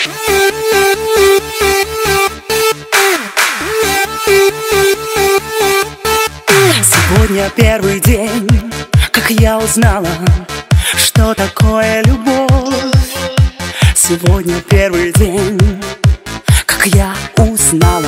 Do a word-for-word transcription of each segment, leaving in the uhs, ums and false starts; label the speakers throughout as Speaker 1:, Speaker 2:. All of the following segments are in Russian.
Speaker 1: Сегодня первый день, как я узнала, что такое любовь. Сегодня первый день, как я узнала.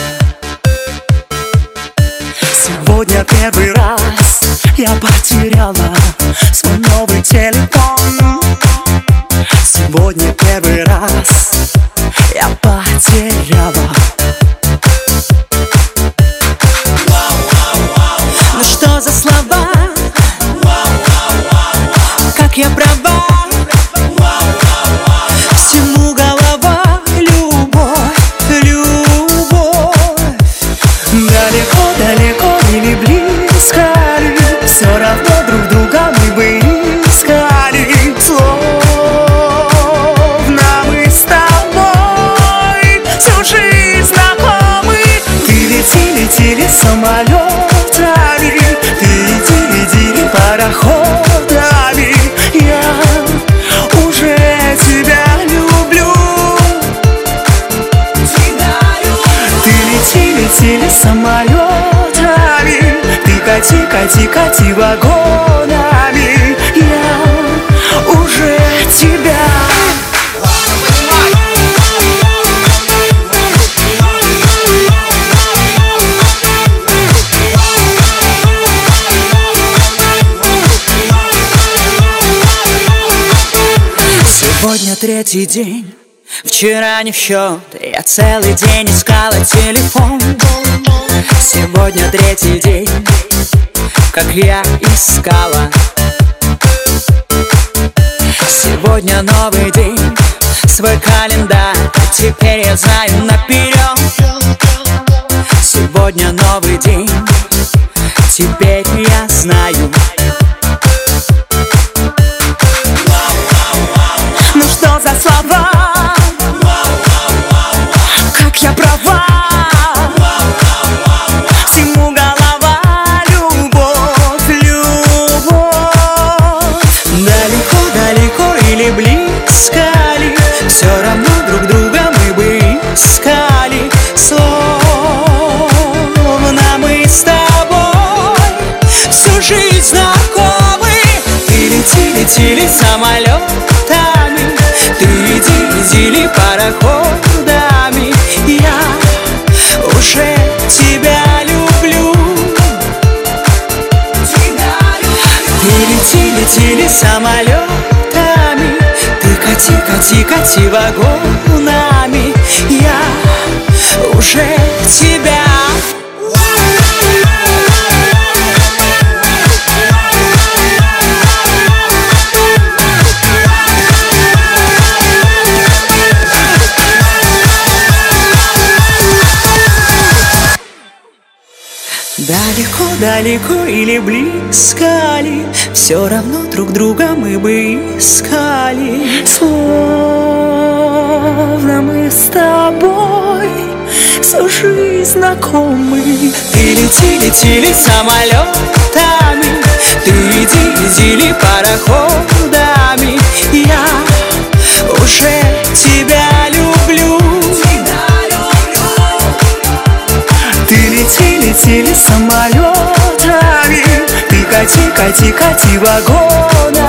Speaker 1: Сегодня первый раз я потеряла свой новый телефон. Сегодня первый раз я потеряла. Ну что за слова? Как я права? Всему голова, любовь, любовь. Далеко-далеко или близко ли, все равно друг друга мы бы искали. Словно мы с тобой всю жизнь знакомы. Ты лети, летели самолетами, ты иди, иди пароходами. Я уже тебя люблю. Ты лети, летели самолетами, ты кати, кати, кати вагонами. Я уже тебя. Сегодня третий день, вчера не в счет. Я целый день искала телефон. Сегодня третий день, как я искала. Сегодня новый день, свой календарь теперь я знаю наперед. Сегодня новый день, теперь я знаю. Ну что за слова? Как я права? Всему голова, любовь, любовь. Далеко-далеко или близко ли, все равно друг друга мы бы искали. Словно мы с тобой всю жизнь знакомы. Ты лети, летели самолетами, ты иди, иди пароходами. Я уже тебя люблю. Ты лети, летели самолетами, ты кати, кати, кати вагонами. Я уже тебя. Далеко-далеко или близко ли, все равно друг друга мы бы искали. Словно мы с тобой всю жизнь знакомы. Ты лети, летели самолетами, ты иди, иди пароходами. Я уже тебя люблю. Ты лети, летели самолетами, ты кати, кати, кати вагонами.